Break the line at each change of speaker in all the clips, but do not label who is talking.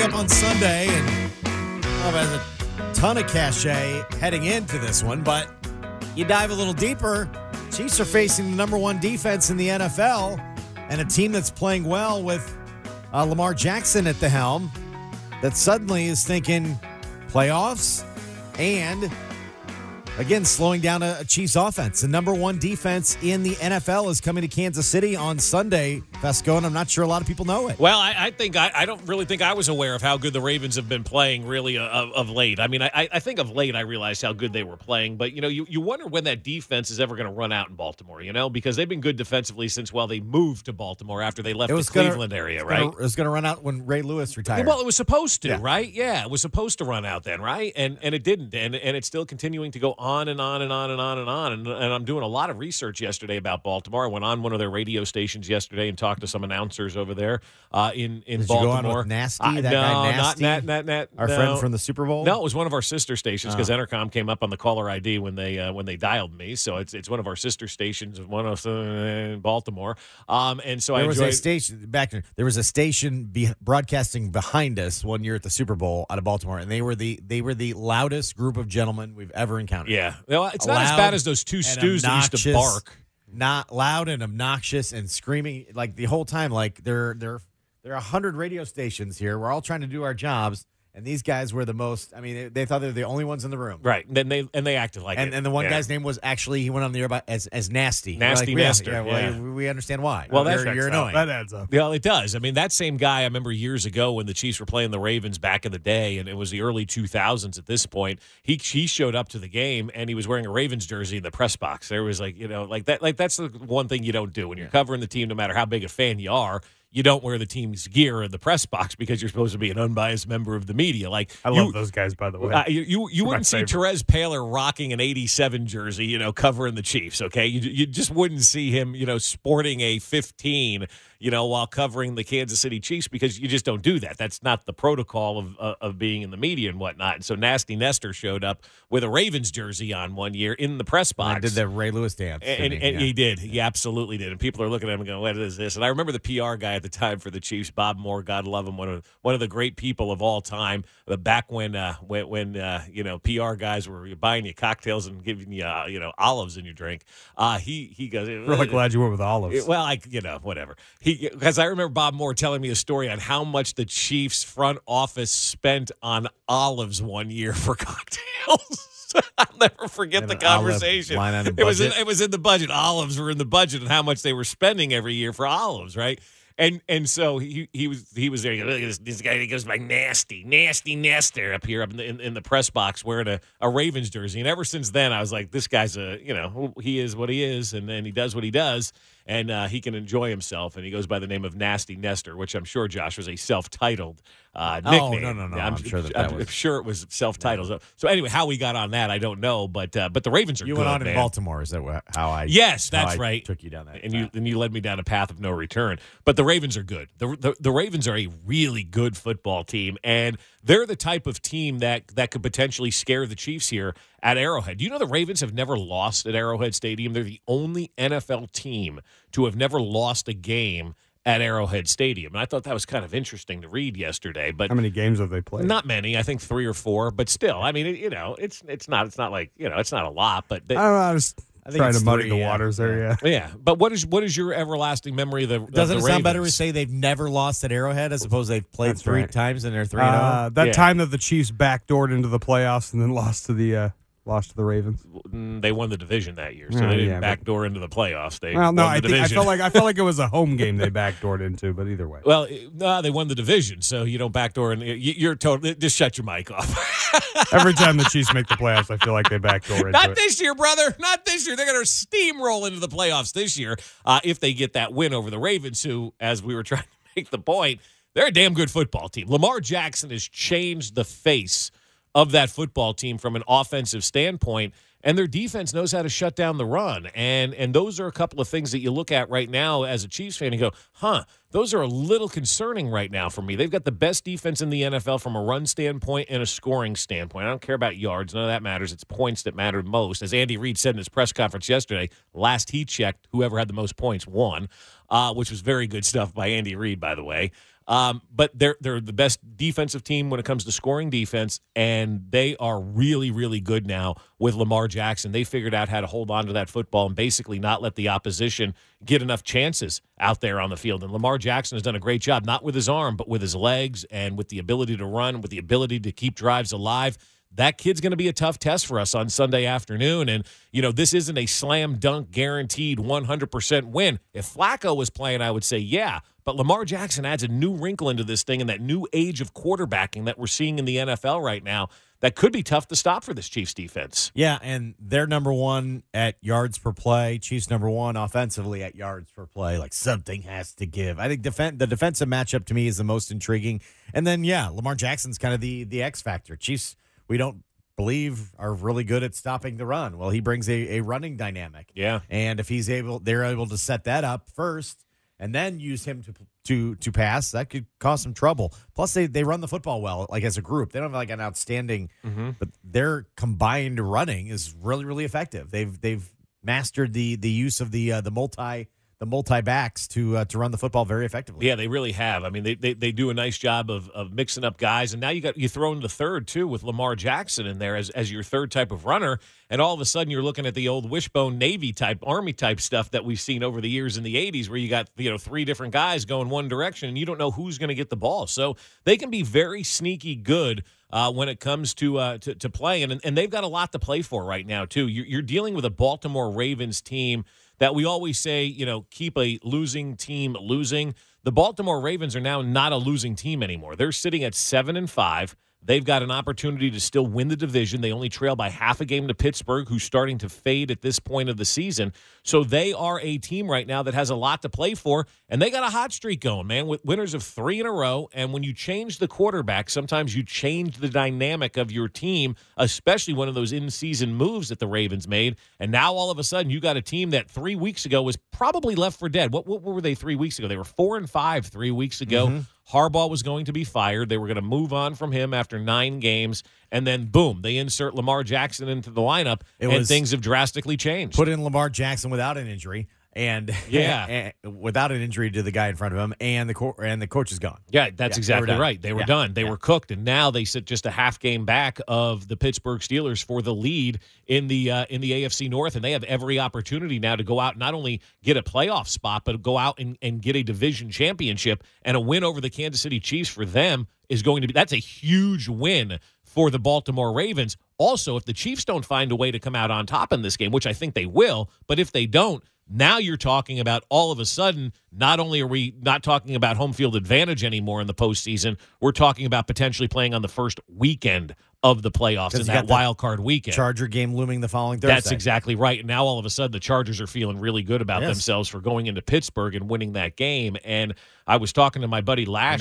up on Sunday, and has a ton of cachet heading into this one, but you dive a little deeper, Chiefs are facing the number one defense in the NFL and a team that's playing well with Lamar Jackson at the helm that suddenly is thinking playoffs and, again, slowing down a Chiefs offense. The number one defense in the NFL is coming to Kansas City on Sunday, Fesco, and I'm not sure a lot of people know it.
Well, I don't really think I was aware of how good the Ravens have been playing really of late. I mean, I think of late I realized how good they were playing, but, you wonder when that defense is ever going to run out in Baltimore, because they've been good defensively since, they moved to Baltimore after they left the Cleveland area, right?
It was going to run out when Ray Lewis retired.
Well, it was supposed to, right? Yeah, it was supposed to run out then, right? And it didn't, and it's still continuing to go on and on and on and on and on. And I'm doing a lot of research yesterday about Baltimore. I went on one of their radio stations yesterday and talked to some announcers over there in
Did
Baltimore.
You go on with Nasty? That guy Nasty?
Not
our friend from the Super Bowl?
No, it was one of our sister stations because Entercom came up on the caller ID when they dialed me. So it's one of our sister stations, one of in Baltimore. And so
there was a station back there. There was a station broadcasting behind us one year at the Super Bowl out of Baltimore, and they were the loudest group of gentlemen we've ever encountered.
Yeah, well, it's not as bad as those two stews that used to bark.
Not loud and obnoxious and screaming like the whole time. Like there are 100 radio stations here. We're all trying to do our jobs, and these guys were the most. I mean, they thought they were the only ones in the room,
right? And they acted like it.
And the one guy's name was actually he went on the air as Nasty.
Nasty Nestor.
Yeah, well, we understand why.
Well,
you're annoying.
That adds up.
Yeah, it does. I mean, that same guy. I remember years ago when the Chiefs were playing the Ravens back in the day, and it was the early 2000s. At this point, he showed up to the game and he was wearing a Ravens jersey in the press box. There was like that. Like that's the one thing you don't do when you're covering the team, no matter how big a fan you are. You don't wear the team's gear in the press box because you're supposed to be an unbiased member of the media. Like
I love those guys, by the way.
You wouldn't see Therese Paler rocking an 87 jersey, covering the Chiefs, okay? You just wouldn't see him, sporting a 15, while covering the Kansas City Chiefs because you just don't do that. That's not the protocol of being in the media and whatnot. And so Nasty Nestor showed up with a Ravens jersey on one year in the press box.
And did the Ray Lewis dance.
And he did. He absolutely did. And people are looking at him and going, what is this? And I remember the PR guy at the time for the Chiefs, Bob Moore, God love him, one of the great people of all time. Back when PR guys were buying you cocktails and giving you olives in your drink. He goes,
really glad you went with olives.
Well, whatever. Because I remember Bob Moore telling me a story on how much the Chiefs front office spent on olives one year for cocktails. I'll never forget the conversation. It was in the budget. Olives were in the budget and how much they were spending every year for olives, right? And so he was there. Look at this guy. He goes by Nasty Nestor up here in the press box wearing a Ravens jersey. And ever since then, I was like, this guy's he is what he is, and then he does what he does, and he can enjoy himself. And he goes by the name of Nasty Nestor, which I'm sure, Josh, was a self-titled nickname.
Oh, no. I'm sure
I'm sure it was self-titled. So anyway, how we got on that, I don't know. But the Ravens are good.
You went on
man.
in Baltimore. Is that how I?
Yes, that's right.
Took you down that.
And you led me down a path of no return. But the Ravens are good. The Ravens are a really good football team, and they're the type of team that could potentially scare the Chiefs here at Arrowhead. Do you know the Ravens have never lost at Arrowhead Stadium? They're the only NFL team to have never lost a game at Arrowhead Stadium. And I thought that was kind of interesting to read yesterday. But
how many games have they played?
Not many. I think 3 or 4. But still, I mean, it's not like it's not a lot. But
I don't know. I think trying to muddy the waters there, yeah.
Yeah, but what is your everlasting memory of the
Doesn't
it
sound better to say they've never lost at Arrowhead as opposed to they've played three times and they're 3-0?
That time that the Chiefs backdoored into the playoffs and then lost to the Ravens.
They won the division that year, so they didn't backdoor into the playoffs. They
won
the division.
I felt like it was a home game they backdoored into, but either way.
Well, no, they won the division, so you don't backdoor, and you're totally just shut your mic off.
Every time the Chiefs make the playoffs, I feel like they backdoor into
Not this year, brother. Not this year. They're going to steamroll into the playoffs this year if they get that win over the Ravens, who, as we were trying to make the point, they're a damn good football team. Lamar Jackson has changed the face of that football team from an offensive standpoint, and their defense knows how to shut down the run. And those are a couple of things that you look at right now as a Chiefs fan and go, those are a little concerning right now for me. They've got the best defense in the NFL from a run standpoint and a scoring standpoint. I don't care about yards. None of that matters. It's points that matter most. As Andy Reid said in his press conference yesterday, last he checked, whoever had the most points won, which was very good stuff by Andy Reid, by the way. But they're the best defensive team when it comes to scoring defense, and they are really, really good now with Lamar Jackson. They figured out how to hold on to that football and basically not let the opposition get enough chances out there on the field. And Lamar Jackson has done a great job, not with his arm, but with his legs and with the ability to run, with the ability to keep drives alive. That kid's going to be a tough test for us on Sunday afternoon. And, this isn't a slam dunk guaranteed 100% win. If Flacco was playing, I would say, yeah. But Lamar Jackson adds a new wrinkle into this thing and that new age of quarterbacking that we're seeing in the NFL right now that could be tough to stop for this Chiefs defense.
Yeah, and they're number one at yards per play. Chiefs number one offensively at yards per play. Like, something has to give. I think the defensive matchup to me is the most intriguing. And then, Lamar Jackson's kind of the X factor. Chiefs, we don't believe, are really good at stopping the run. Well, he brings a running dynamic.
Yeah.
And if they're able to set that up first and then use him to pass, that could cause some trouble. Plus, they run the football well, like as a group. They don't have like an outstanding, but their combined running is really, really effective. They've mastered the use of the multi backs to run the football very effectively.
Yeah, they really have. I mean, they do a nice job of mixing up guys, and now you throw in the third too with Lamar Jackson in there as your third type of runner, and all of a sudden you're looking at the old wishbone Navy type, Army type stuff that we've seen over the years in the 80s, where you got three different guys going one direction, and you don't know who's going to get the ball. So they can be very sneaky good when it comes to playing, and they've got a lot to play for right now too. You're dealing with a Baltimore Ravens team that we always say, keep a losing team losing. The Baltimore Ravens are now not a losing team anymore. They're sitting at 7-5. They've got an opportunity to still win the division. They only trail by half a game to Pittsburgh, who's starting to fade at this point of the season. So they are a team right now that has a lot to play for, and they got a hot streak going, man, with winners of 3 in a row. And when you change the quarterback, sometimes you change the dynamic of your team, especially one of those in-season moves that the Ravens made. And now all of a sudden you got a team that 3 weeks ago was probably left for dead. What were they 3 weeks ago? They were 4-5 3 weeks ago. Harbaugh was going to be fired. They were going to move on from him after 9 games. And then, boom, they insert Lamar Jackson into the lineup, and things have drastically changed.
Put in Lamar Jackson without an injury. And without an injury to the guy in front of him, and the coach is gone.
Yeah, that's exactly right. They were done. They were cooked, and now they sit just a half game back of the Pittsburgh Steelers for the lead in the AFC North, and they have every opportunity now to go out and not only get a playoff spot, but go out and get a division championship. And a win over the Kansas City Chiefs for them is going to be that's a huge win for the Baltimore Ravens. Also, if the Chiefs don't find a way to come out on top in this game, which I think they will, but if they don't, now you're talking about all of a sudden, not only are we not talking about home field advantage anymore in the postseason, we're talking about potentially playing on the first weekend of the playoffs in that wild card weekend.
Charger game looming the following Thursday.
That's exactly right. And now all of a sudden the Chargers are feeling really good about themselves for going into Pittsburgh and winning that game. And I was talking to my buddy Lash.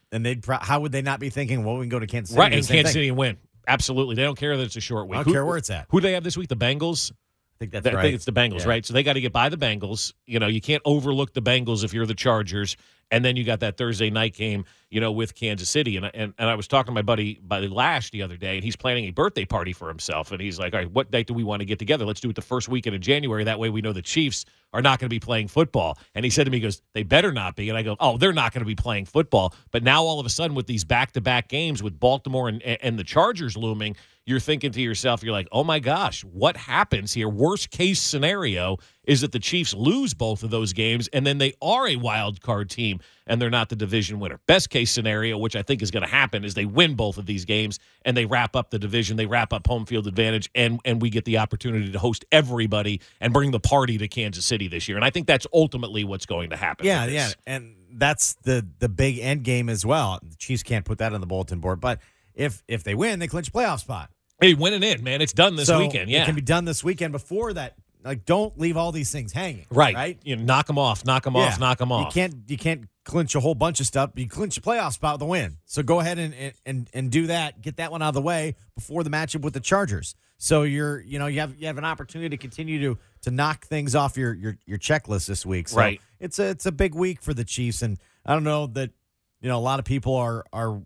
How would they not be thinking, well, we can go to Kansas City?
Right, and Kansas City and win. Absolutely. They don't care that it's a short week.
I don't care where it's at.
Who do they have this week? The Bengals?
I think that's right.
I think it's the Bengals, right? So they got to get by the Bengals. You can't overlook the Bengals if you're the Chargers. And then you got that Thursday night game, with Kansas City. And I was talking to my buddy Lash the other day, and he's planning a birthday party for himself. And he's like, all right, what date do we want to get together? Let's do it the first weekend in January. That way we know the Chiefs are not going to be playing football. And he said to me, he goes, they better not be. And I go, oh, they're not going to be playing football. But now all of a sudden with these back-to-back games with Baltimore and the Chargers looming, you're thinking to yourself, you're like, oh my gosh, what happens here? Worst case scenario is that the Chiefs lose both of those games, and then they are a wild card team, and they're not the division winner. Best case scenario, which I think is going to happen, is they win both of these games, and they wrap up the division, they wrap up home field advantage, and we get the opportunity to host everybody and bring the party to Kansas City this year. And I think that's ultimately what's going to happen.
Yeah, and that's the big end game as well. The Chiefs can't put that on the bulletin board, but if they win, they clinch a playoff spot.
Hey, winning in, man. It's done this weekend. Yeah,
it can be done this weekend. Before that, like, don't leave all these things hanging.
Right. Knock them off. Knock them off. Knock them off.
You can't clinch a whole bunch of stuff. You clinch a playoff spot with a win. So go ahead and do that. Get that one out of the way before the matchup with the Chargers. So you have an opportunity to continue to knock things off your checklist this week. So
right.
It's a big week for the Chiefs, and I don't know that a lot of people are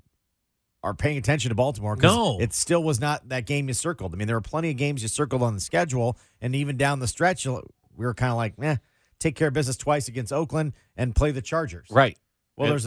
paying attention to Baltimore because it still was not that game you circled. I mean, there were plenty of games you circled on the schedule, and even down the stretch, we were kind of like, take care of business twice against Oakland and play the Chargers.
Right.
Well, there's a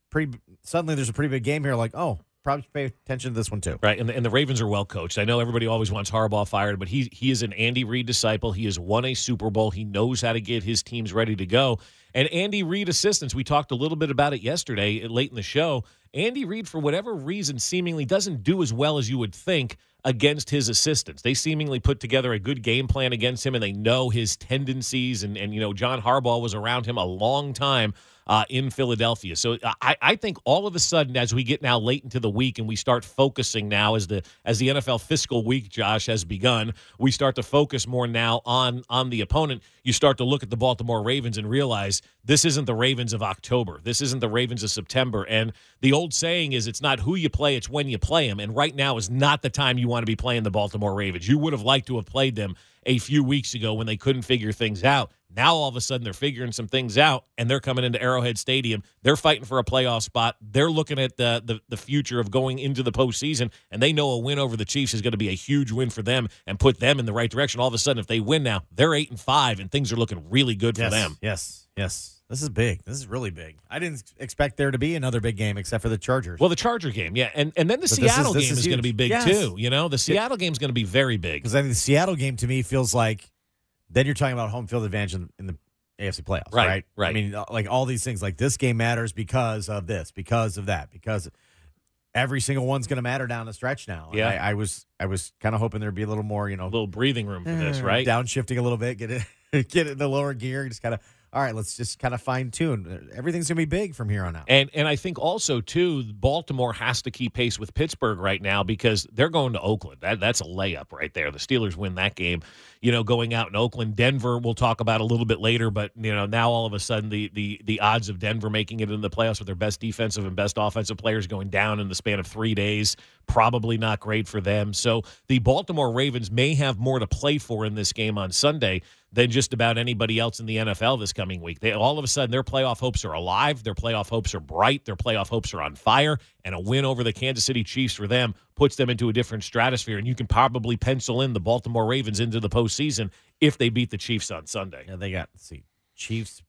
suddenly there's a pretty big game here. Like, oh, probably pay attention to this one too.
Right, and the Ravens are well coached. I know everybody always wants Harbaugh fired, but he is an Andy Reid disciple. He has won a Super Bowl. He knows how to get his teams ready to go. And Andy Reid assistants, we talked a little bit about it yesterday late in the show. Andy Reid, for whatever reason, seemingly doesn't do as well as you would think against his assistants. They seemingly put together a good game plan against him, and they know his tendencies. And John Harbaugh was around him a long time in Philadelphia. So I think all of a sudden, as we get now late into the week and we start focusing now as the NFL fiscal week, Josh, has begun, we start to focus more now on the opponent. You start to look at the Baltimore Ravens and realize this isn't the Ravens of October. This isn't the Ravens of September. And the old saying is it's not who you play, it's when you play them. And right now is not the time you want to be playing the Baltimore Ravens. You would have liked to have played them a few weeks ago when they couldn't figure things out. Now, all of a sudden, they're figuring some things out, and they're coming into Arrowhead Stadium. They're fighting for a playoff spot. They're looking at the future of going into the postseason, and they know a win over the Chiefs is going to be a huge win for them and put them in the right direction. All of a sudden, if they win now, they're 8-5, and things are looking really good for them.
Yes. This is big. This is really big. I didn't expect there to be another big game except for the Chargers.
Well, the Charger game, yeah. And then the Seattle game is going to be big, too. The Seattle game is going to be very big.
Because I think the Seattle game, to me, feels like then you're talking about home field advantage in the AFC playoffs, right?
Right.
I mean, like all these things, like this game matters because of this, because of that, because every single one's going to matter down the stretch now.
Yeah.
I was kind of hoping there'd be a little more,
a little breathing room for this, right?
Downshifting a little bit, get it in the lower gear, just kind of. All right, let's just kind of fine-tune. Everything's going to be big from here on out.
And I think also, too, Baltimore has to keep pace with Pittsburgh right now because they're going to Oakland. That's a layup right there. The Steelers win that game, going out in Oakland. Denver we'll talk about a little bit later, but, now all of a sudden the odds of Denver making it in the playoffs with their best defensive and best offensive players going down in the span of 3 days, probably not great for them. So the Baltimore Ravens may have more to play for in this game on Sunday than just about anybody else in the NFL this coming week. All of a sudden, their playoff hopes are alive. Their playoff hopes are bright. Their playoff hopes are on fire. And a win over the Kansas City Chiefs for them puts them into a different stratosphere. And you can probably pencil in the Baltimore Ravens into the postseason if they beat the Chiefs on Sunday.
Yeah, they got, Chiefs,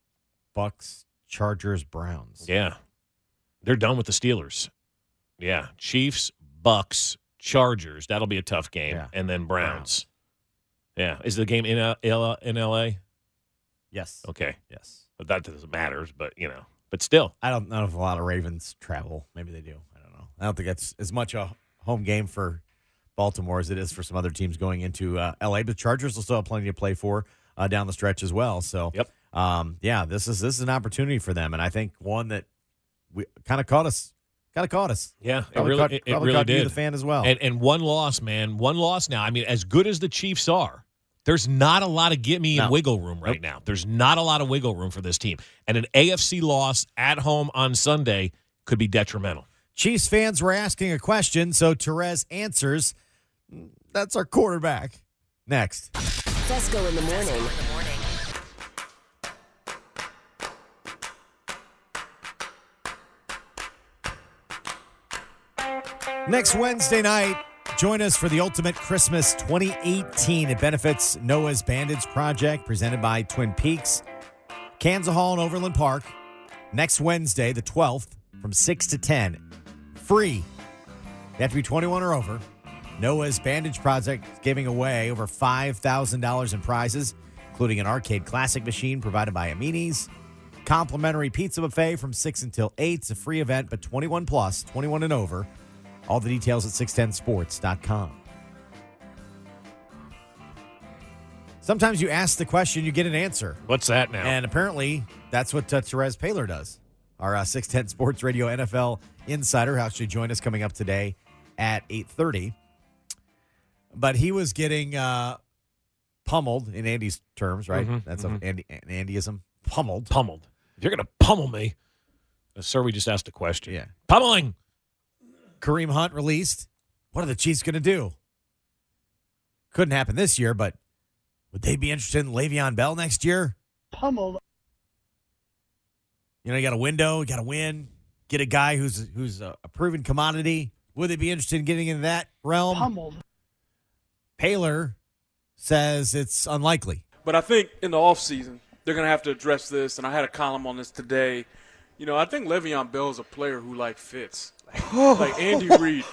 Bucks, Chargers, Browns.
Yeah. They're done with the Steelers. Yeah. Chiefs, Bucks, Chargers. That'll be a tough game.
Yeah.
And then Browns. Yeah. Is the game in L.A.?
Yes.
Okay.
Yes.
But that doesn't matter, but, but still.
I don't know if a lot of Ravens travel. Maybe they do. I don't know. I don't think that's as much a home game for Baltimore as it is for some other teams going into L.A., but Chargers will still have plenty to play for down the stretch as well. So,
yep.
This is an opportunity for them, and I think one that we kind of caught us.
Yeah,
probably
it really
caught
did.
you, the fan, as well.
And one loss, man. One loss now. I mean, as good as the Chiefs are, there's not a lot of gimme and wiggle room right now. There's not a lot of wiggle room for this team. And an AFC loss at home on Sunday could be detrimental.
Chiefs fans were asking a question, so Therese answers. That's our quarterback. Next.
Fesco in the morning.
Next Wednesday night, join us for the Ultimate Christmas 2018. It benefits Noah's Bandage Project, presented by Twin Peaks, Kansas Hall, and Overland Park. Next Wednesday, the 12th, from 6 to 10. Free. You have to be 21 or over. Noah's Bandage Project is giving away over $5,000 in prizes, including an arcade classic machine provided by Amini's, complimentary pizza buffet from 6 until 8. It's a free event, but 21 plus, 21 and over. All the details at 610sports.com. Sometimes you ask the question, you get an answer.
What's that now?
And apparently, that's what Therese Paylor does. Our 610 Sports Radio NFL insider, who actually joined us coming up today at 8:30. But he was getting pummeled in Andy's terms, right?
Mm-hmm,
That's an Andyism. Pummeled.
If you're going to pummel me. Sir, we just asked a question.
Yeah.
Pummeling.
Kareem Hunt released. What are the Chiefs going to do? Couldn't happen this year, but would they be interested in Le'Veon Bell next year?
Pummeled.
You got a window, you got to win. Get a guy who's a proven commodity. Would they be interested in getting into that realm?
Pummeled.
Paylor says it's unlikely.
But I think in the offseason, they're going to have to address this, and I had a column on this today.
I think Le'Veon Bell is a player who fits. Like Andy Reid.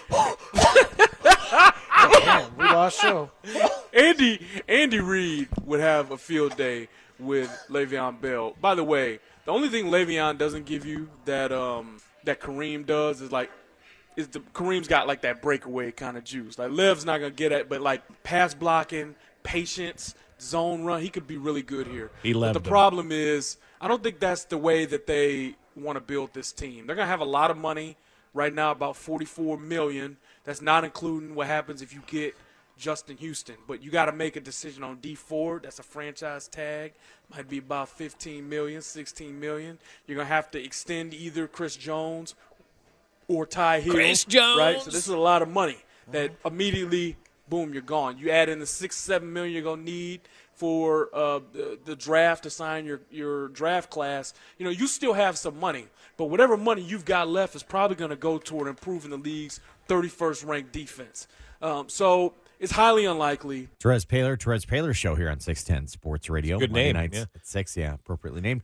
Man, we lost show.
Andy Reid would have a field day with Le'Veon Bell. By the way, the only thing Le'Veon doesn't give you that that Kareem does is Kareem's got that breakaway kind of juice. Lev's not gonna get it, but pass blocking, patience, zone run, he could be really good here. But the problem is, I don't think that's the way that they want to build this team. They're gonna have a lot of money right now, about $44 million. That's not including what happens if you get Justin Houston. But you got to make a decision on D Ford. That's a franchise tag. Might be about $15 million, $16 million. You're going to have to extend either Chris Jones or Ty Hill.
Chris Jones.
Right? So this is a lot of money that immediately, boom, you're gone. You add in the $6-7 million you're going to need for the draft to sign your draft class. You still have some money. But whatever money you've got left is probably going to go toward improving the league's 31st ranked defense. So it's highly unlikely.
Terez Paylor show here on 610 Sports Radio.
Good
Monday
name.
nights
Yeah.
at 6, appropriately named.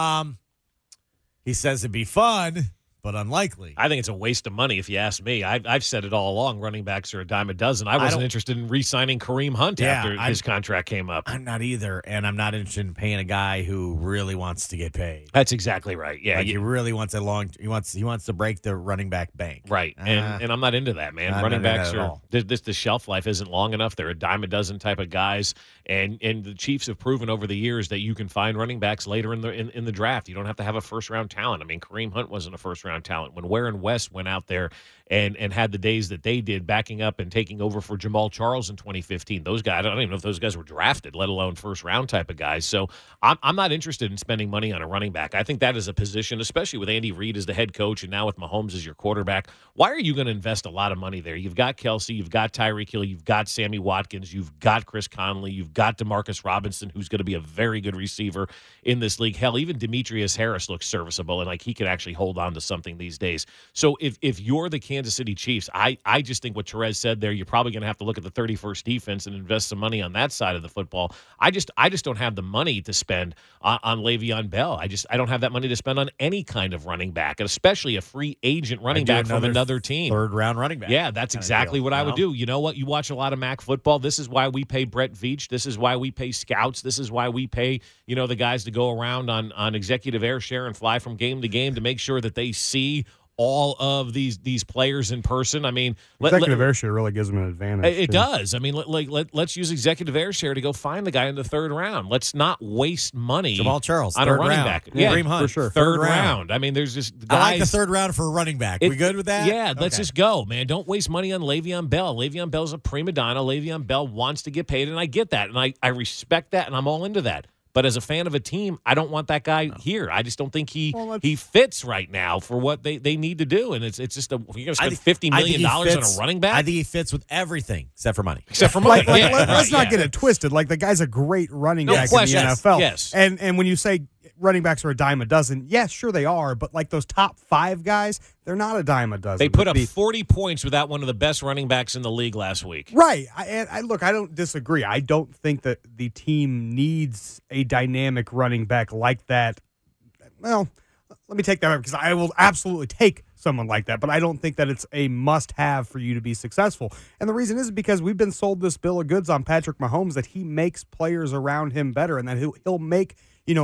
He says it'd be fun, but unlikely.
I think it's a waste of money if you ask me. I've said it all along. Running backs are a dime a dozen. I wasn't interested in re-signing Kareem Hunt after his contract came up.
I'm not either, and I'm not interested in paying a guy who really wants to get paid.
That's exactly right. Yeah,
He really wants he wants to break the running back bank.
Right, and I'm not into that, man.
I'm
Running
not into
backs
that at
are
all.
the shelf life isn't long enough. They're a dime a dozen type of guys, and the Chiefs have proven over the years that you can find running backs later in the draft. You don't have to have a first round talent. I mean, Kareem Hunt wasn't a first round talent. When Ware and West went out there and had the days that they did, backing up and taking over for Jamal Charles in 2015, those guys, I don't even know if those guys were drafted, let alone first round type of guys. So I'm not interested in spending money on a running back. I think that is a position, especially with Andy Reid as the head coach and now with Mahomes as your quarterback. Why are you going to invest a lot of money there? You've got Kelsey, you've got Tyreek Hill, you've got Sammy Watkins, you've got Chris Conley, you've got Demarcus Robinson, who's going to be a very good receiver in this league. Hell, even Demetrius Harris looks serviceable, and he could actually hold on to something these days. So if you're the Kansas City Chiefs, I just think what Terez said there, you're probably going to have to look at the 31st defense and invest some money on that side of the football. I just don't have the money to spend on Le'Veon Bell. I don't have that money to spend on any kind of running back, and especially a free agent running back from another team.
Third round running back.
Yeah, that's exactly what I would do. You know what? You watch a lot of MAC football. This is why we pay Brett Veach. This is why we pay scouts. This is why we pay, the guys to go around on executive air share and fly from game to game to make sure that they see all of these players in person. I mean,
executive air share really gives them an advantage.
It does. I mean, let's use executive air share to go find the guy in the third round. Let's not waste money.
Jamal Charles
on a running
round.
back.
Yeah,
Kareem
Hunt,
for sure. Third round. I mean, there's just guys.
I like the third round for a running back. We good with that?
Yeah, let's just go, man. Don't waste money on Le'Veon Bell. Le'Veon Bell's a prima donna. Le'Veon Bell wants to get paid, and I get that, and I respect that, and I'm all into that. But as a fan of a team, I don't want that guy here. I just don't think he fits right now for what they need to do. And it's just you're going to spend $50 million on a running back?
I think he fits with everything except for money.
Except for money.
Let's not get it twisted. The guy's a great running back in the NFL.
Yes.
And when you say running backs are a dime a dozen, yes, sure they are. But those top 5 guys, they're not a dime a dozen.
They put up 40 points without one of the best running backs in the league last week.
Right. I don't disagree. I don't think that the team needs a dynamic running back like that. Well, let me take that back because I will absolutely take someone like that, but I don't think that it's a must-have for you to be successful. And the reason is because we've been sold this bill of goods on Patrick Mahomes that he makes players around him better and that he'll make,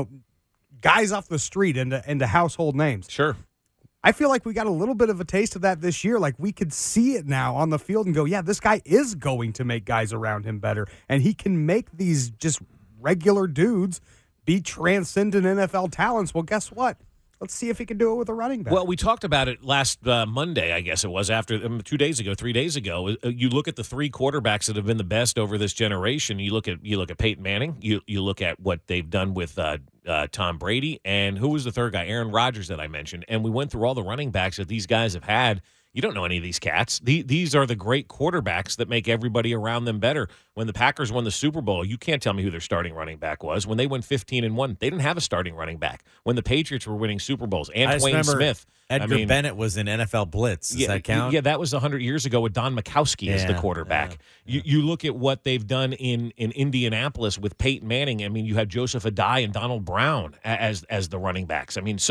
guys off the street into household names.
Sure.
I feel like we got a little bit of a taste of that this year. We could see it now on the field and go, yeah, this guy is going to make guys around him better. And he can make these just regular dudes be transcendent NFL talents. Well, guess what? Let's see if he can do it with a running back.
Well, we talked about it last Monday, I guess it was, after 3 days ago. You look at the 3 quarterbacks that have been the best over this generation. You look at Peyton Manning. You look at what they've done with Tom Brady, and who was the third guy? Aaron Rodgers that I mentioned. And we went through all the running backs that these guys have had. You don't know any of these cats. These are the great quarterbacks that make everybody around them better. When the Packers won the Super Bowl, you can't tell me who their starting running back was. When they went 15-1, they didn't have a starting running back. When the Patriots were winning Super Bowls, Antoine Smith.
Edgar Bennett was in NFL Blitz. Does that count?
Yeah, that was 100 years ago with Don Majkowski as the quarterback. Yeah. You look at what they've done in Indianapolis with Peyton Manning. I mean, you had Joseph Adai and Donald Brown as the running backs. I mean, so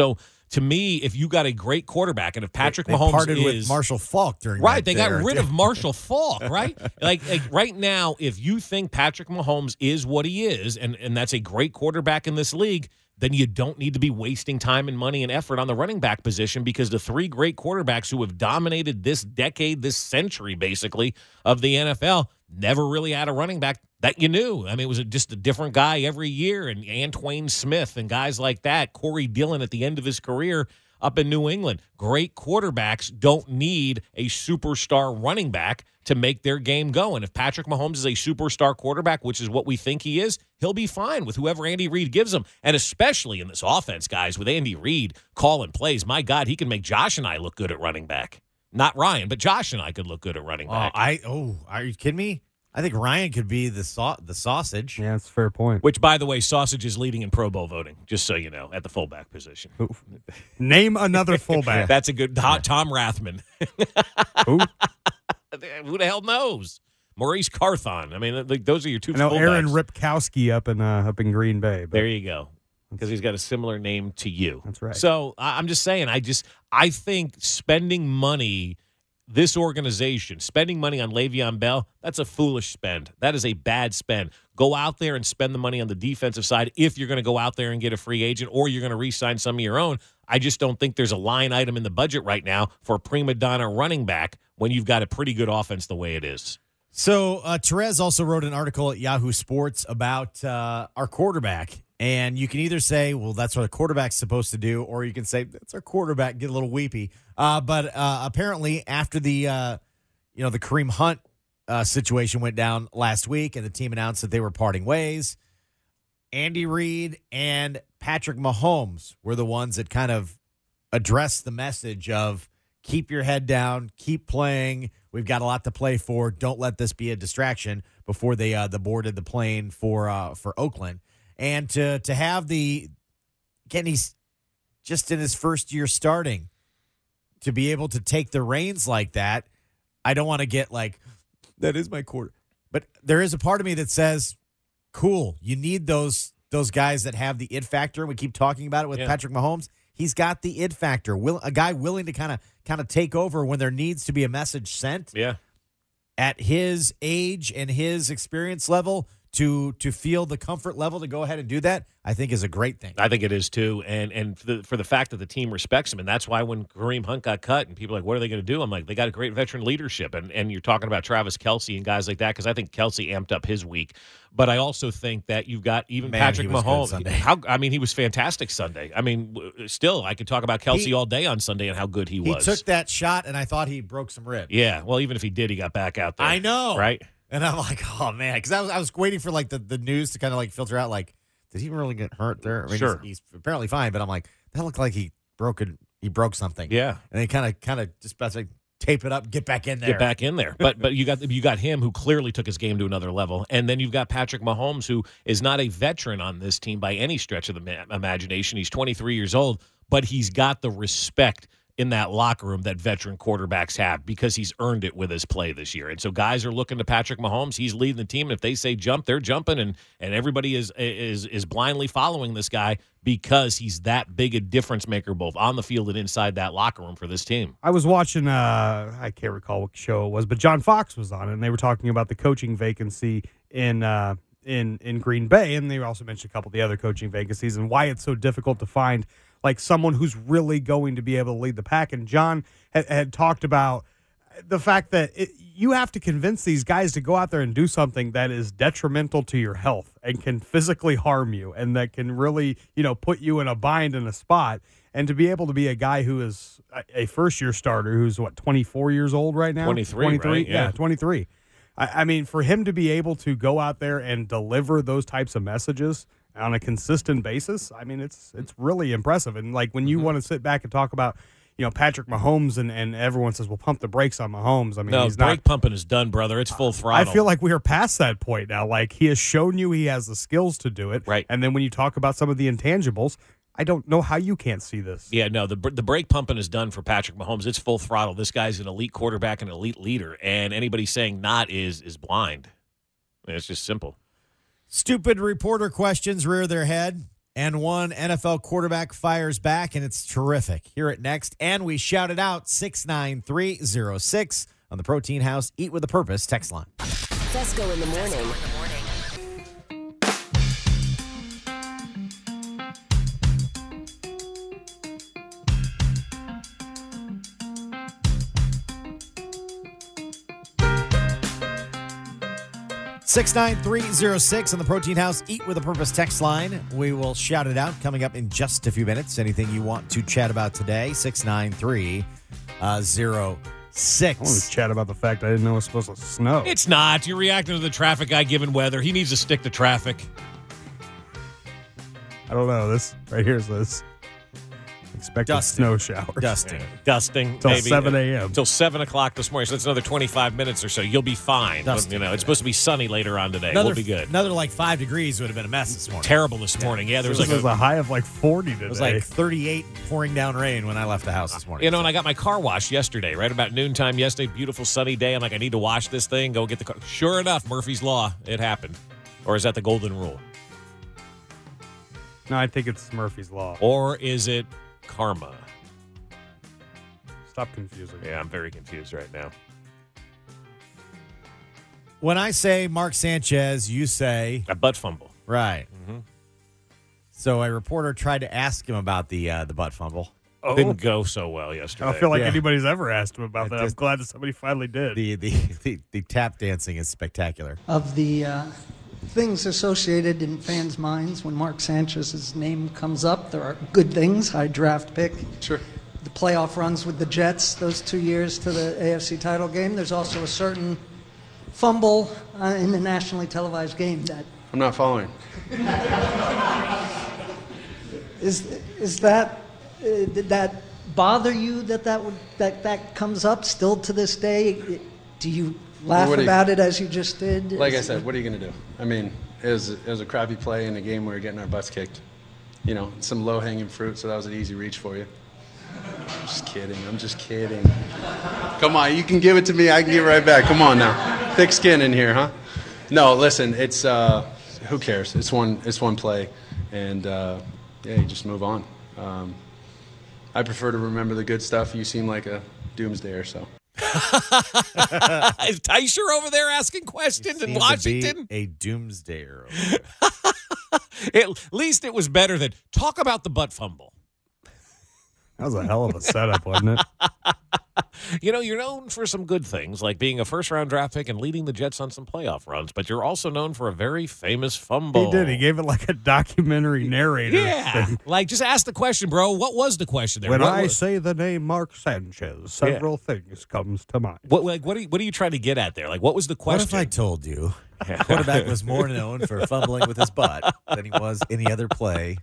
to me, if you got a great quarterback, and if Patrick
They
Mahomes
parted
is
with Marshall Faulk during
right,
that
they got
era,
rid
too.
of Marshall Faulk, right? like right now, if you think Patrick Mahomes is what he is, and that's a great quarterback in this league, then you don't need to be wasting time and money and effort on the running back position, because the three great quarterbacks who have dominated this decade, this century, basically, of the NFL, never really had a running back that you knew. I mean, it was just a different guy every year, and Antoine Smith and guys like that. Corey Dillon at the end of his career up in New England. Great quarterbacks don't need a superstar running back to make their game go. And if Patrick Mahomes is a superstar quarterback, which is what we think he is, he'll be fine with whoever Andy Reid gives him. And especially in this offense, guys, with Andy Reid calling plays, my God, he can make Josh and I look good at running back. Not Ryan, but Josh and I could look good at running back.
Are you kidding me? I think Ryan could be the sausage.
Yeah, that's a fair point.
Which, by the way, Sausage is leading in Pro Bowl voting, just so you know, at the fullback position.
Name another fullback.
That's a good Tom Rathman.
Who?
Who the hell knows? Maurice Carthon. I mean, those are your two
I know
fullbacks.
Aaron Ripkowski up in Green Bay. But
There you go. Because he's got a similar name to you.
That's right.
So I'm just saying, I think spending money, this organization, spending money on Le'Veon Bell, that's a foolish spend. That is a bad spend. Go out there and spend the money on the defensive side if you're going to go out there and get a free agent, or you're going to re-sign some of your own. I just don't think there's a line item in the budget right now for a prima donna running back when you've got a pretty good offense the way it is.
So Therese also wrote an article at Yahoo Sports about our quarterback. And you can either say, well, that's what a quarterback's supposed to do, or you can say, that's our quarterback, get a little weepy. But apparently after the Kareem Hunt situation went down last week and the team announced that they were parting ways, Andy Reid and Patrick Mahomes were the ones that kind of addressed the message of keep your head down, keep playing. We've got a lot to play for. Don't let this be a distraction before they boarded the plane for Oakland. And to have he's just in his first year starting, to be able to take the reins like that, I don't want to get like, that is my quarter. But there is a part of me that says, cool, you need those guys that have the it factor. We keep talking about it with Patrick Mahomes. He's got the it factor. A guy willing to kind of take over when there needs to be a message sent.
Yeah.
At his age and his experience level, to feel the comfort level to go ahead and do that, I think is a great thing.
I think it is too, and for the fact that the team respects him, and that's why when Kareem Hunt got cut, and people are like, what are they going to do? I'm like, they got a great veteran leadership, and you're talking about Travis Kelce and guys like that, because I think Kelce amped up his week, but I also think that you've got even Patrick
he was
Mahomes.
good Sunday.
He was fantastic Sunday. I mean, still, I could talk about Kelce all day on Sunday and how good he was.
He took that shot, and I thought he broke some ribs.
Yeah, well, even if he did, he got back out there.
I know,
right?
And I'm like, oh man, because I was waiting for like the news to kind of like filter out, like, did he really get hurt there? I mean,
Sure.
he's apparently fine, but I'm like, that looked like he broke something.
Yeah,
and they kind of just about to tape it up, get back in there,
get back in there. But you got him who clearly took his game to another level, and then you've got Patrick Mahomes, who is not a veteran on this team by any stretch of the imagination. He's 23 years old, but he's got the respect in that locker room that veteran quarterbacks have, because he's earned it with his play this year. And so guys are looking to Patrick Mahomes. He's leading the team. And if they say jump, they're jumping, and everybody is blindly following this guy because he's that big a difference maker both on the field and inside that locker room for this team.
I was watching, I can't recall what show it was, but John Fox was on it, and they were talking about the coaching vacancy in Green Bay, and they also mentioned a couple of the other coaching vacancies and why it's so difficult to find like someone who's really going to be able to lead the pack. And John had talked about the fact that you have to convince these guys to go out there and do something that is detrimental to your health and can physically harm you, and that can really, put you in a bind in a spot. And to be able to be a guy who is a first-year starter who's, 24 years old right now?
23, right?
Yeah, 23. I mean, for him to be able to go out there and deliver those types of messages on a consistent basis, I mean, it's really impressive. And like when you want to sit back and talk about, Patrick Mahomes and everyone says, well, pump the brakes on Mahomes. I mean, he's
brake pumping is done, brother. It's full throttle.
I feel like we are past that point now. Like, he has shown you he has the skills to do it.
Right.
And then when you talk about some of the intangibles, I don't know how you can't see this.
Yeah, no, the brake pumping is done for Patrick Mahomes. It's full throttle. This guy's an elite quarterback and an elite leader, and anybody saying not is blind. I mean, it's just simple.
Stupid reporter questions rear their head and one NFL quarterback fires back, and it's terrific. Hear it next, and we shout it out, 69306 on the Protein House Eat with a Purpose text line.
Fesco in the morning.
69306 on the Protein House Eat with a Purpose text line. We will shout it out coming up in just a few minutes. Anything you want to chat about today, 69306.
I want to chat about the fact I didn't know it was supposed to snow.
It's not. You're reacting to the traffic guy given weather. He needs to stick to traffic.
I don't know. This right here says expected
Dusting.
snow shower.
Dusting.
Till
maybe,
7 a.m.
Until 7 o'clock this morning. So that's another 25 minutes or so. You'll be fine. But,
Dusting.
it's supposed to be sunny later on today.
Another,
we'll be good.
Another like 5 degrees would have been a mess this morning.
Terrible this morning. Yeah, there was
This
like
was a high of like 40 today.
It was like 38 pouring down rain when I left the house this morning.
and I got my car washed yesterday, right about noontime yesterday. Beautiful sunny day. I'm like, I need to wash this thing. Go get the car. Sure enough, Murphy's Law. It happened. Or is that the golden rule?
No, I think it's Murphy's Law.
Or is it karma?
Stop confusing.
Yeah, I'm very confused right now.
When I say Mark Sanchez, you say
A butt fumble.
right. So a reporter tried to ask him about the butt fumble.
Didn't go so well
I
yesterday.
don't feel like
Yeah.
anybody's ever asked him about that. I'm
just-
glad that somebody finally did.
The tap dancing is spectacular.
Of the things associated in fans' minds when Mark Sanchez's name comes up, there are good things, high draft pick.
Sure.
The playoff runs with the Jets, those 2 years to the AFC title game. There's also a certain fumble in the nationally televised game that
I'm not following.
is that did that bother you that comes up still to this day? Do you laugh
What do you-
about it as you just did?
Like I said, what are you going to do? I mean, it was a crappy play in a game where we're getting our butts kicked. You know, some low-hanging fruit, so that was an easy reach for you. I'm just kidding. Come on, you can give it to me. I can give it right back. Come on now. Thick skin in here, huh? No, listen, it's who cares? It's one play, and yeah, you just move on. I prefer to remember the good stuff. You seem like a doomsdayer, so.
Is Teicher over there asking questions in
Seemed to
Washington?
be a doomsdayer.
At least it was better than talk about the butt fumble.
That was a hell of a setup, wasn't it?
You're known for some good things, like being a first-round draft pick and leading the Jets on some playoff runs, but you're also known for a very famous fumble.
He did. He gave it like a documentary narrator.
Yeah.
thing.
Like, just ask the question, bro. What was the question there?
When
What
I
was-
say the name Mark Sanchez, several things comes to mind.
what are you trying to get at there? Like, what was the
What
question?
if I told you the quarterback was more known for fumbling with his butt than he was any other play?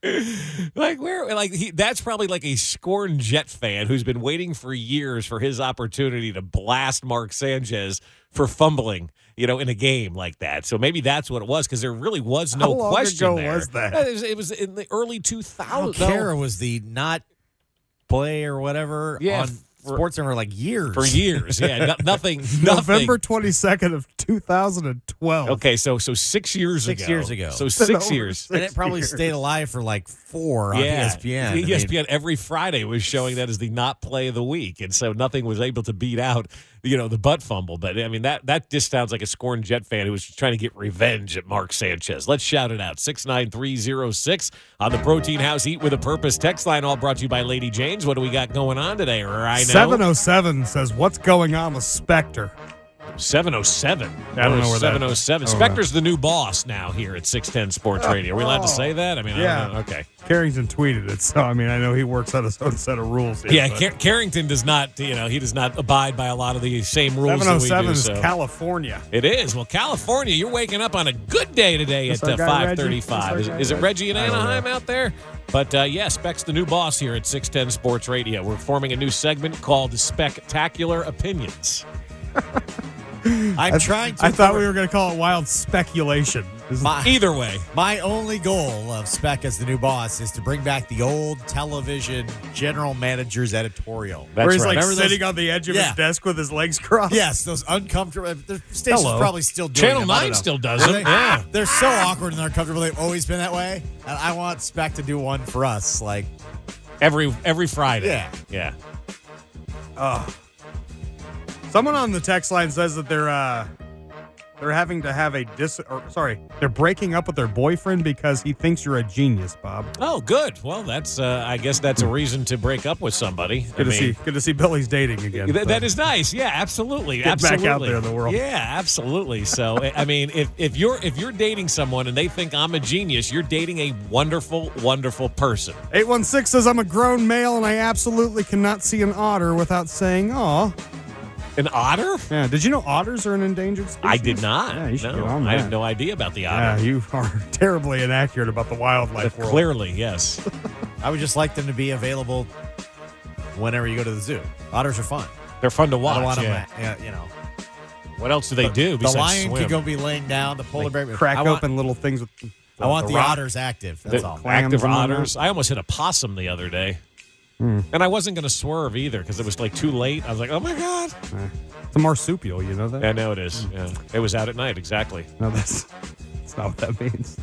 That's probably like a scorned Jet fan who's been waiting for years for his opportunity to blast Mark Sanchez for fumbling, in a game like that. So maybe that's what it was, because there really was no
How long
question
ago
there.
was that?
It was in the early 2000s.
Kara was the not play or whatever
Yeah,
on SportsCenter for like years.
For years, yeah. Nothing.
November 22nd of 2012.
Okay, so 6 years
6
ago.
years ago.
So
It's been
6
over
years.
And it probably
years.
stayed alive for like 4 on
Yeah.
ESPN. I mean,
ESPN every Friday was showing that as the not play of the week, and so nothing was able to beat out, the butt fumble. But I mean, that just sounds like a scorned Jet fan who was just trying to get revenge at Mark Sanchez. Let's shout it out. 69306 on the Protein House Eat with a Purpose text line, all brought to you by Lady Jane's. What do we got going on today? Right now,
707 says, what's going on with Spectre?
707.
I don't know where that-
707.
I don't
Spectre's the new boss now here at 610 Sports Radio. Are we allowed to say that? I mean, I
Yeah.
don't know. Okay.
Carrington tweeted it, so I mean, I know he works out his own set of rules here.
Yeah,
but
Carrington does not, he does not abide by a lot of the same rules that we
707
do.
is
So.
California.
It is. Well, California, you're waking up on a good day today
That's
at
our guy,
5:35.
Reggie. That's
Is it
our guy,
Reggie in
I don't know.
Anaheim out there? But, yeah, Spec's the new boss here at 610 Sports Radio. We're forming a new segment called Spectacular Opinions.
I'm trying to.
I thought we were going to call it wild speculation.
Either way.
My only goal of Speck as the new boss is to bring back the old television general manager's editorial.
Where he's like
Remember
sitting
those-
on the edge of
Yeah.
his desk with his legs crossed.
Yes, those uncomfortable. The station's
Hello.
probably still doing
Channel
them. I don't
9
know.
still does
Are
it.
they?
Yeah.
They're so awkward and uncomfortable. They've always been that way. And I want Speck to do one for us. Like,
Every Friday.
Yeah.
Yeah.
Someone on the text line says that they're having to have they're breaking up with their boyfriend because he thinks you're a genius, Bob.
Oh, good. Well, that's I guess that's a reason to break up with somebody.
Good to see Billy's dating again.
That is nice. Yeah, absolutely.
Get back
absolutely.
out there in the world.
Yeah, absolutely. So, I mean, if you're dating someone and they think I'm a genius, you're dating a wonderful, wonderful person.
816 says I'm a grown male and I absolutely cannot see an otter without saying, "Aw."
An otter?
Yeah. Did you know otters are an endangered species?
I did not.
Yeah, you should
no,
get on that.
I had no idea about the
Yeah,
otter.
you are terribly inaccurate about the wildlife world.
Clearly, yes.
I would just like them to be available whenever you go to the zoo. Otters are fun.
They're fun to
I don't
watch.
want
Yeah.
them, you know.
What else do they do
The
besides
lion
swim?
could go be laying down. The polar bear.
Crack
I want,
open little things with.
I want the
rock.
otters active. That's all.
clams
Active
and whatnot.
otters. I almost hit a possum the other day. And I wasn't going to swerve either because it was like too late. I was like, oh my God.
It's a marsupial, you know that?
I know it is. Yeah. It was out at night, exactly.
No, that's not what that means.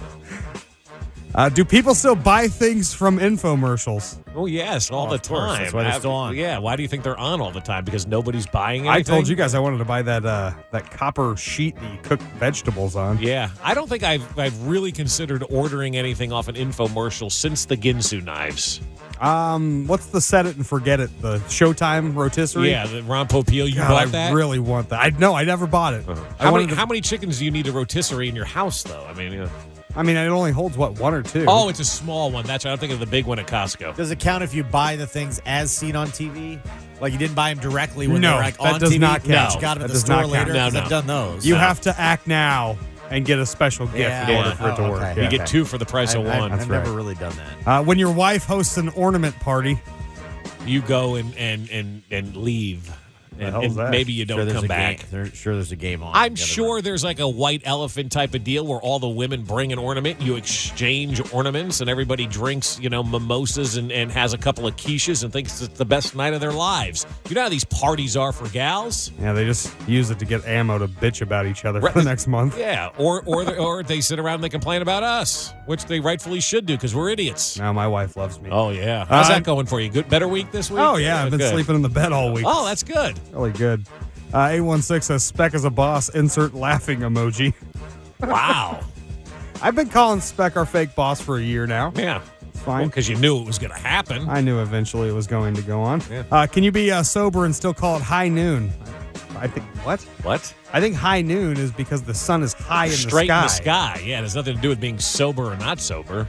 Do people still buy things from infomercials?
Oh, yes, all the
of course.
time.
That's why they're still on.
Yeah, why do you think they're on all the time? Because nobody's buying anything?
I told you guys I wanted to buy that copper sheet that you cook vegetables on.
Yeah, I don't think I've really considered ordering anything off an infomercial since the Ginsu knives.
What's the set it and forget it? The Showtime rotisserie?
Yeah, the Ron Popeil, you
God,
bought
I
that?
really want that. I never bought it.
How
wanted
many, how many chickens do you need a rotisserie in your house, though? I mean,
it only holds, one or two?
oh, it's a small one. That's right. I'm thinking of the big one at Costco.
Does it count if you buy the things as seen on TV? Like you didn't buy them directly when
No,
they're like
that
on
does
TV?
not count.
You got them
That
at the
does
store
not count.
later?
No,
'Cause
no.
I've done those.
You
No.
have to act now and get a special gift
Yeah,
in order
yeah.
for it to
Oh,
work.
okay.
Yeah.
You get two for the price of one.
I've
right.
never really done that.
When your wife hosts an ornament party,
You go and leave.
The hell is
And
that?
maybe you don't come back.
There's a game on.
I'm
the other
sure
night.
there's like a white elephant type of deal where all the women bring an ornament, you exchange ornaments, and everybody drinks, mimosas and has a couple of quiches and thinks it's the best night of their lives. You know how these parties are for gals?
yeah, they just use it to get ammo to bitch about each other
Right.
for the next month.
Yeah, or they sit around and they complain about us, which they rightfully should do because we're idiots.
Now my wife loves me.
Oh yeah, how's that going for you? Good, better week this week?
Oh, yeah, I've been
good.
sleeping in the bed all week.
Oh, that's good.
Really good. 816 says Speck is a boss. Insert laughing emoji.
Wow.
I've been calling Speck our fake boss for a year now.
Yeah,
It's fine.
because you knew it was going to happen.
I knew eventually it was going to go on. Can you be sober and still call it high noon? I think what?
What?
I think high noon is because the sun is high in
Straight
the
in
sky.
the sky. Yeah, it has nothing to do with being sober or not sober.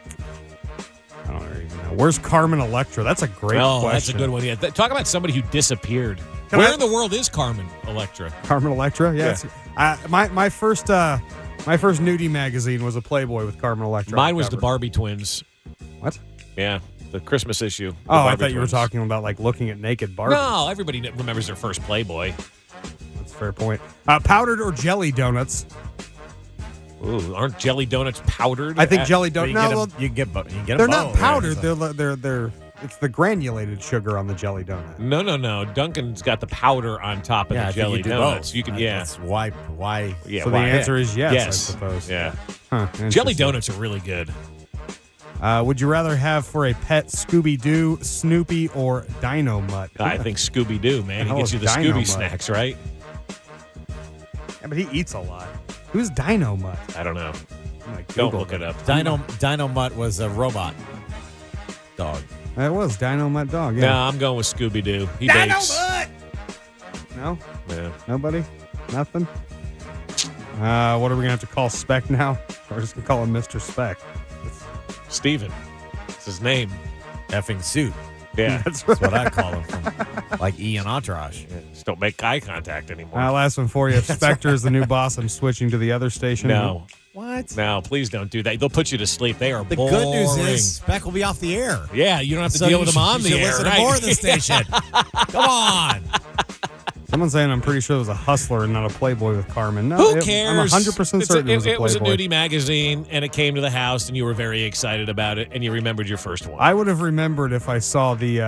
I don't even know. Where's Carmen Electra? That's a great
Oh,
question.
that's a good one. Yeah, talk about somebody who disappeared.
Can
Where
I-
in the world is Carmen Electra?
Carmen Electra. Yes. My first nudie magazine was a Playboy with Carmen Electra.
Mine
on
was the
cover.
Barbie twins.
What?
Yeah, the Christmas issue. the
Oh, I
Barbie
thought you were
twins.
talking about like looking at naked Barbie.
No, everybody remembers their first Playboy.
That's a fair point. Powdered or jelly donuts?
Ooh, aren't jelly donuts powdered?
I think jelly
But
donuts.
you can get them. You can get
They're
them
not
both.
powdered.
So-
They're. It's the granulated sugar on the jelly donut.
No. Duncan's got the powder on top of
Yeah,
the
I think
jelly
you do
donuts.
both.
You can,
That's why.
Yeah,
So the
why?
answer is yes, I
Yes.
suppose.
Yeah.
Huh,
Jelly
interesting.
donuts are really good.
Would you rather have for a pet Scooby Doo, Snoopy, or Dino Mutt?
I think Scooby Doo, man. He
hell
gets
is
you the
Dino
Scooby
Mutt?
snacks, right?
Yeah, but he eats a lot. Who's Dino Mutt?
I don't know.
I'm gonna
Don't
Google
look it
that.
up.
Dino Mutt was a robot dog.
That was Dino Mutt dog.
No,
Yeah.
I'm going with Scooby Doo. He bakes.
No,
Yeah.
nobody, nothing. What are we gonna have to call Speck now? We're just gonna call him Mr. Speck.
Steven. It's his name.
Effing suit.
Yeah.
That's
That's what I call him. From, like Ian Entourage.
Just don't make eye contact anymore.
Last one for you. If Spectre is the new boss, I'm switching to the other station.
No.
What?
No, please don't do that. They'll put you to sleep. They are
The
boring.
good news is Speck will be off the air.
Yeah, you don't have to
So
deal
you
with them
should-
on
you
the
should
air.
listen to
right?
more of the station. Come on.
Someone's saying I'm pretty sure it was a Hustler and not a Playboy with Carmen. No,
Who cares?
I'm 100% certain it was a Playboy.
It was a nudie magazine, and it came to the house, and you were very excited about it, and you remembered your first one.
I would have remembered if I saw the.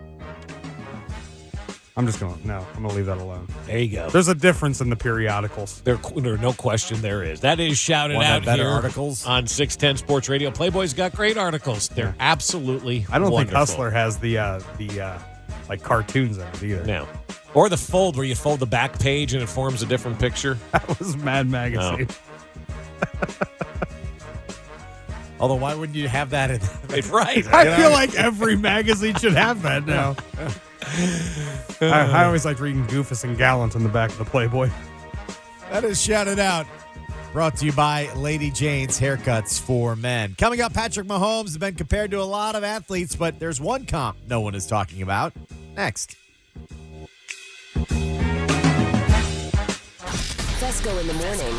I'm going to leave that alone.
There you go.
There's a difference in the periodicals.
There no question there is. That is shouted
One
out
better
here
articles
on 610 Sports Radio. Playboy's got great articles. They're absolutely
I don't
wonderful.
think Hustler has the like cartoons in it either.
No. Or the fold where you fold the back page and it forms a different picture.
That was Mad Magazine.
Although, why wouldn't you have that in?
Right.
I feel like every magazine should have that now. I always liked reading Goofus and Gallant on the back of the Playboy.
That is shouted out. Brought to you by Lady Jane's Haircuts for Men. Coming up, Patrick Mahomes has been compared to a lot of athletes, but there's one comp no one is talking about. Next.
Fesco in the morning.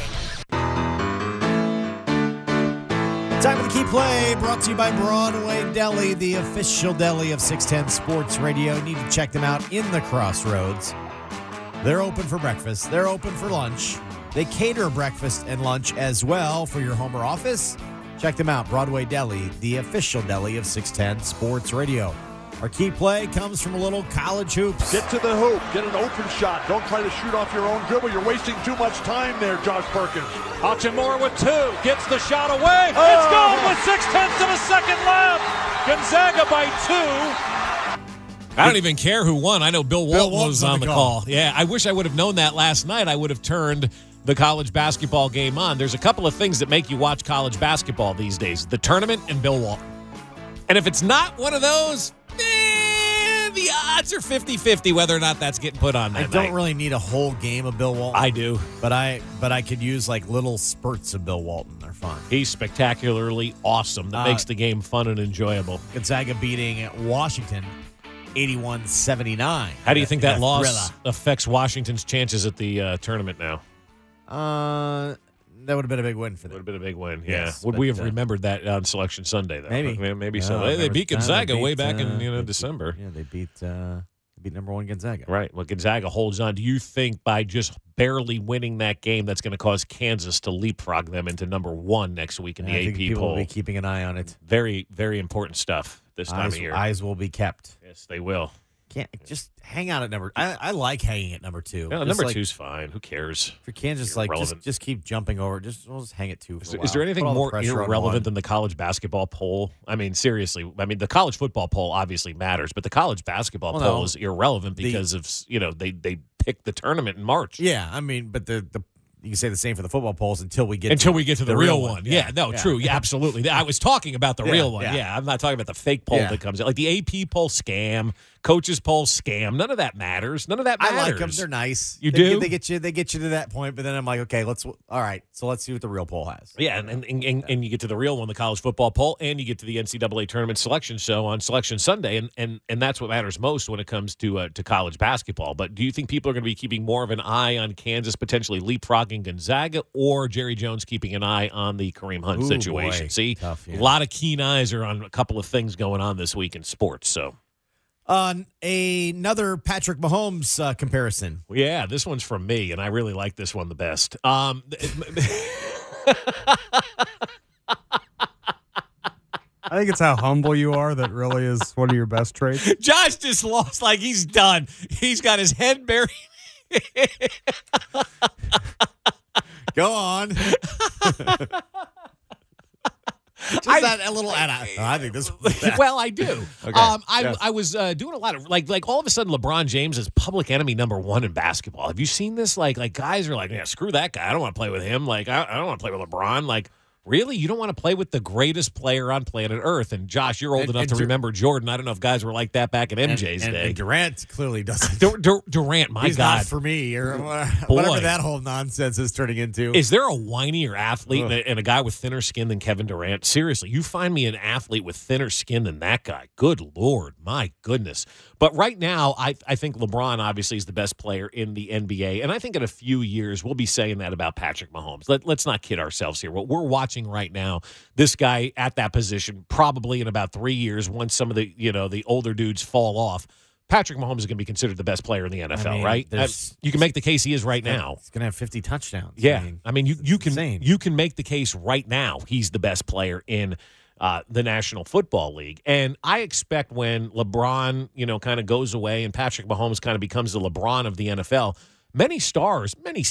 Time for the key play, brought to you by Broadway Deli, the official deli of 610 Sports Radio. You need to check them out in the Crossroads. They're open for breakfast. They're open for lunch. They cater breakfast and lunch as well for your home or office. Check them out, Broadway Deli, the official deli of 610 Sports Radio. Our key play comes from a little college hoops.
Get to the hoop. Get an open shot. Don't try to shoot off your own dribble. You're wasting too much time there, Josh Perkins.
Hachimura with 2. Gets the shot away. It's gone with 0.6 of a second left. Gonzaga by 2.
I don't even care who won. I know Bill Walton
Walton's
was on the call. Yeah, I wish I would have known that last night. I would have turned the college basketball game on. There's a couple of things that make you watch college basketball these days. The tournament and Bill Walton. And if it's not one of those, the odds are 50-50 whether or not that's getting put on that
I don't
night.
really need a whole game of Bill Walton.
I do.
But I could use like little spurts of Bill Walton. They're fun.
He's spectacularly awesome. That makes the game fun and enjoyable.
Gonzaga beating Washington 81-79.
How do you think that loss
thriller.
affects Washington's chances at the tournament now?
That would have been a big win for
Would
them.
have been a big win,
Yes,
yeah. Would we
but,
have remembered that on Selection Sunday, though? Maybe so.
Yeah,
They beat Gonzaga
they
way
beat,
back in
they
December.
They beat number 1 Gonzaga.
Right. Well, Gonzaga holds on. Do you think by just barely winning that game, that's going to cause Kansas to leapfrog them into number 1 next week in the
I think
AP
people
poll?
will be keeping an eye on it.
Very, very important stuff this time of year.
Eyes will be kept.
Yes, they will.
Can't just hang out at number. I like hanging at number 2.
Yeah,
Just
number
like,
2's fine. Who cares?
for Kansas. Like just keep jumping over. We'll just hang at 2. For a
Is there
while.
anything
Put all the
more
pressure on
irrelevant
one.
than the college basketball poll? I mean, seriously. I mean, the college football poll obviously matters, but the college basketball poll is irrelevant because of they pick the tournament in March.
Yeah, I mean, but the you can say the same for the football polls until we get
to the real one. Yeah, no,
Yeah.
true. Yeah, absolutely. I was talking about the real one.
yeah.
Yeah, I'm not talking about the fake poll
Yeah.
that comes out. Like the AP poll scam, coaches poll scam. None of that matters. None of that matters.
I like them. They're nice.
You
They
do?
They get you to that point, but then I'm like, okay, all right. So let's see what the real poll has.
Yeah, and you get to the real one, the college football poll, and you get to the NCAA tournament selection show on Selection Sunday, and that's what matters most when it comes to college basketball. But do you think people are going to be keeping more of an eye on Kansas potentially leapfrogging Gonzaga, or Jerry Jones keeping an eye on the Kareem Hunt
Ooh,
situation?
boy.
See,
Tough, yeah.
a lot of keen eyes are on a couple of things going on this week in sports. So,
Another Patrick Mahomes comparison.
yeah, this one's from me, and I really like this one the best.
I think it's how humble you are that really is one of your best traits.
Josh just lost like he's done. He's got his head buried.
Go on. Just that a little. I think this.
Well, I do.
Okay.
I was doing a lot of like all of a sudden LeBron James is public enemy number 1 in basketball. Have you seen this? Like guys are like, yeah, screw that guy. I don't want to play with him. Like I don't want to play with LeBron. Like. Really? You don't want to play with the greatest player on planet Earth? And Josh, you're old enough to remember Jordan. I don't know if guys were like that back in MJ's day.
And Durant clearly doesn't.
Durant, my
He's
God.
not for me, or whatever that whole nonsense is turning into.
Is there a whinier athlete and a guy with thinner skin than Kevin Durant? Seriously, you find me an athlete with thinner skin than that guy. Good Lord, my goodness. But right now, I think LeBron obviously is the best player in the NBA. And I think in a few years, we'll be saying that about Patrick Mahomes. Let's not kid ourselves here. What we're watching right now, this guy at that position, probably in about 3 years, once some of the older dudes fall off, Patrick Mahomes is going to be considered the best player in the NFL,
mean,
right? You can make the case he is right now.
He's going to have 50 touchdowns.
Yeah, you can make the case right now he's the best player in the National Football League. And I expect when LeBron, kind of goes away and Patrick Mahomes kind of becomes the LeBron of the NFL, many stars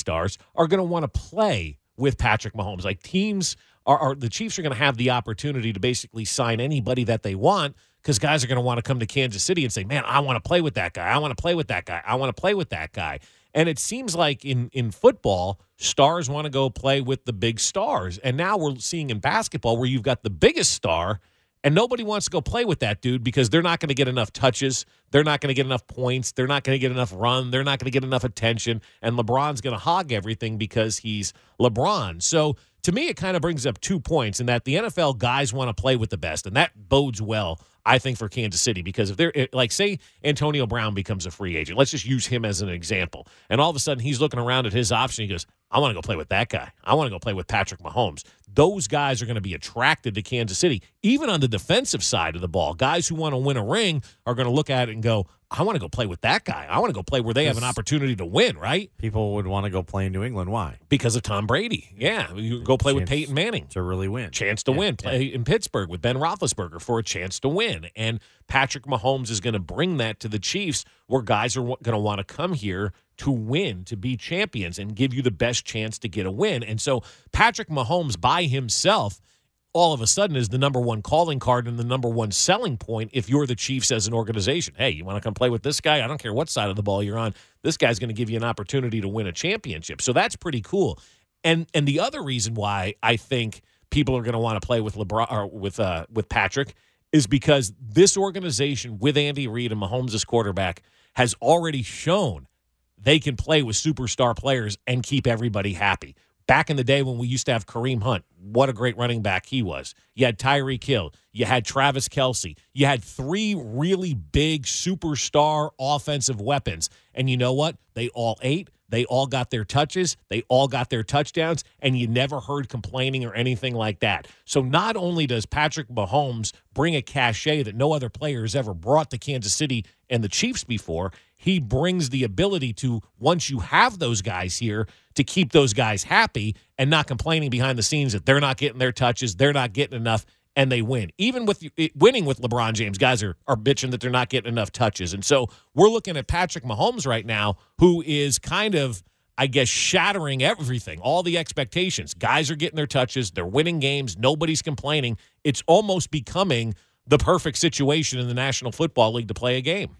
are going to want to play with Patrick Mahomes. Like teams the Chiefs are going to have the opportunity to basically sign anybody that they want, because guys are going to want to come to Kansas City and say, man, I want to play with that guy. I want to play with that guy. I want to play with that guy. And it seems like in football, stars want to go play with the big stars. And now we're seeing in basketball where you've got the biggest star and nobody wants to go play with that dude because they're not going to get enough touches. They're not going to get enough points. They're not going to get enough run. They're not going to get enough attention. And LeBron's going to hog everything because he's LeBron. So to me, it kind of brings up 2 points in that the NFL guys want to play with the best. And that bodes well, I think, for Kansas City, because if they're like, say Antonio Brown becomes a free agent, let's just use him as an example. And all of a sudden he's looking around at his option. He goes, I want to go play with that guy. I want to go play with Patrick Mahomes. Those guys are going to be attracted to Kansas City. Even on the defensive side of the ball, guys who want to win a ring are going to look at it and go, I want to go play with that guy. I want to go play where they have an opportunity to win, right?
People would want to go play in New England. Why?
Because of Tom Brady. Yeah. You go play with Peyton Manning.
To really win.
Chance to win. Play in Pittsburgh with Ben Roethlisberger for a chance to win. And Patrick Mahomes is going to bring that to the Chiefs, where guys are going to want to come here to win, to be champions, and give you the best chance to get a win. And so Patrick Mahomes by himself all of a sudden is the number one calling card and the number one selling point if you're the Chiefs as an organization. Hey, you want to come play with this guy? I don't care what side of the ball you're on. This guy's going to give you an opportunity to win a championship. So that's pretty cool. And the other reason why I think people are going to want to play with LeBron or with Patrick is because this organization with Andy Reid and Mahomes as quarterback has already shown they can play with superstar players and keep everybody happy. Back in the day when we used to have Kareem Hunt, what a great running back he was. You had Tyreek Hill. You had Travis Kelce. You had 3 really big superstar offensive weapons. And you know what? They all ate. They all got their touches. They all got their touchdowns. And you never heard complaining or anything like that. So not only does Patrick Mahomes bring a cachet that no other player has ever brought to Kansas City and the Chiefs before, he brings the ability to, once you have those guys here, to keep those guys happy and not complaining behind the scenes that they're not getting their touches, they're not getting enough, and they win. Even with winning with LeBron James, guys are bitching that they're not getting enough touches. And so we're looking at Patrick Mahomes right now, who is kind of, I guess, shattering everything, all the expectations. Guys are getting their touches. They're winning games. Nobody's complaining. It's almost becoming the perfect situation in the National Football League to play a game.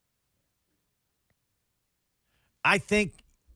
I think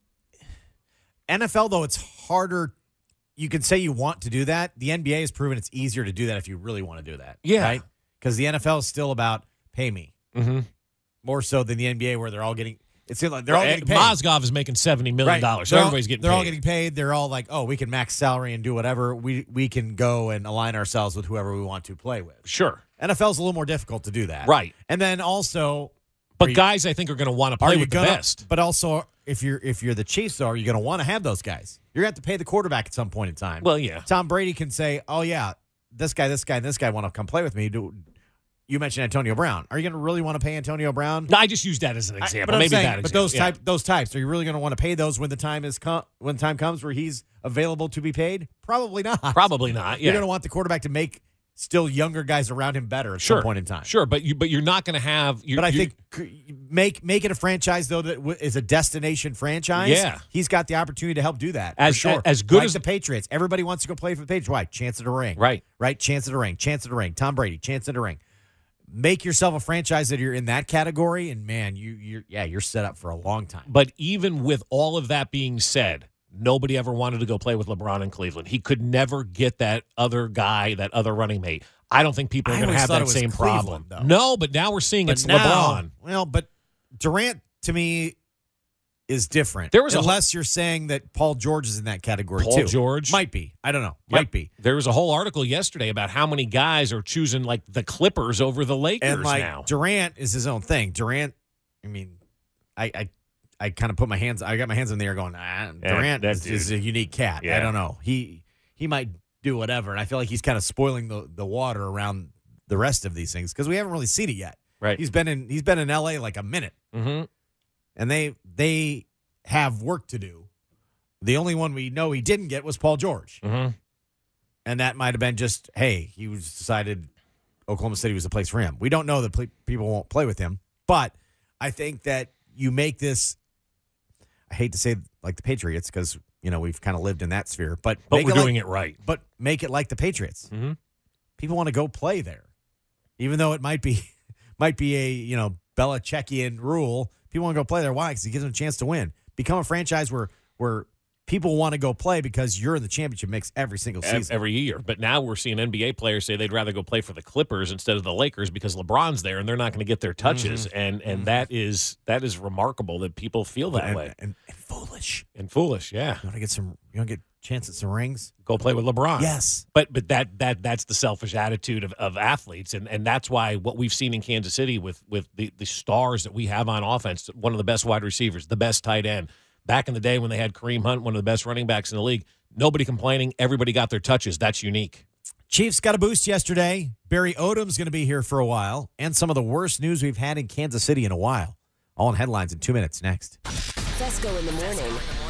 NFL, though, it's harder. You can say you want to do that. The NBA has proven it's easier to do that if you really want to do that.
Yeah.
Right? Because the NFL is still about pay me.
Mm-hmm.
More so than the NBA, where they're all getting – it seems like they're all getting paid.
Mozgov is making $70 million,
right.
So everybody's getting paid.
They're all getting paid. They're all like, oh, we can max salary and do whatever. We can go and align ourselves with whoever we want to play with.
Sure.
NFL's a little more difficult to do that.
Right.
And then also –
but guys, I think, are going to want to play with the best.
But also, if you're the Chiefs, though, are you going to want to have those guys? You're going to have to pay the quarterback at some point in time.
Well, yeah.
Tom Brady can say, oh, yeah, this guy, and this guy want to come play with me. You mentioned Antonio Brown. Are you going to really want to pay Antonio Brown?
No, I just used that as an example.
But those types, are you really going to want to pay those when the time comes where he's available to be paid? Probably not.
Probably not. Yeah.
You're going to want the quarterback to make still younger guys around him better at some point in time.
Sure, but you're not going to have.
But I think make it a franchise though that is a destination franchise.
Yeah,
he's got the opportunity to help do that.
As good
like
as
the Patriots, everybody wants to go play for the Patriots. Why? Chance at a ring.
Right.
Chance at a ring. Chance at a ring. Tom Brady. Chance at a ring. Make yourself a franchise that you're in that category, and man, you're set up for a long time.
But even with all of that being said, nobody ever wanted to go play with LeBron in Cleveland. He could never get that other guy, that other running mate. I don't think people are going to have that same problem.
Though.
No, but now we're seeing it's LeBron.
Well, but Durant, to me, is different. Unless you're saying that Paul George is in that category, too.
Paul George?
Might be. I don't know. Might be.
There was a whole article yesterday about how many guys are choosing, like, the Clippers over the Lakers
and, like,
now.
Durant is his own thing. Durant, I mean, I kind of put my hands – I got my hands in the air going, Durant is a unique cat.
Yeah.
I don't know. He might do whatever, and I feel like he's kind of spoiling the water around the rest of these things because we haven't really seen it yet.
Right.
He's been in LA like a minute.
Mm-hmm.
And they have work to do. The only one we know he didn't get was Paul George.
Mm-hmm.
And that might have been just, hey, he was decided Oklahoma City was the place for him. We don't know that people won't play with him. But I think that you make this, I hate to say like the Patriots because, we've kind of lived in that sphere. But
we're doing it right.
But make it like the Patriots.
Mm-hmm.
People want to go play there. Even though it might be a, Belichickian rule, people want to go play there. Why? Because it gives them a chance to win. Become a franchise where people want to go play because you're in the championship mix every single season.
Every year. But now we're seeing NBA players say they'd rather go play for the Clippers instead of the Lakers because LeBron's there and they're not going to get their touches.
Mm-hmm.
And that is remarkable that people feel that way.
And foolish.
And foolish, yeah.
You want to get a chance at some rings?
Go play with LeBron.
Yes.
But that's the selfish attitude of athletes. And that's why what we've seen in Kansas City with the stars that we have on offense, one of the best wide receivers, the best tight end. Back in the day when they had Kareem Hunt, one of the best running backs in the league, nobody complaining. Everybody got their touches. That's unique.
Chiefs got a boost yesterday. Barry Odom's going to be here for a while. And some of the worst news we've had in Kansas City in a while. All in headlines in 2 minutes next.
Fesco in the morning.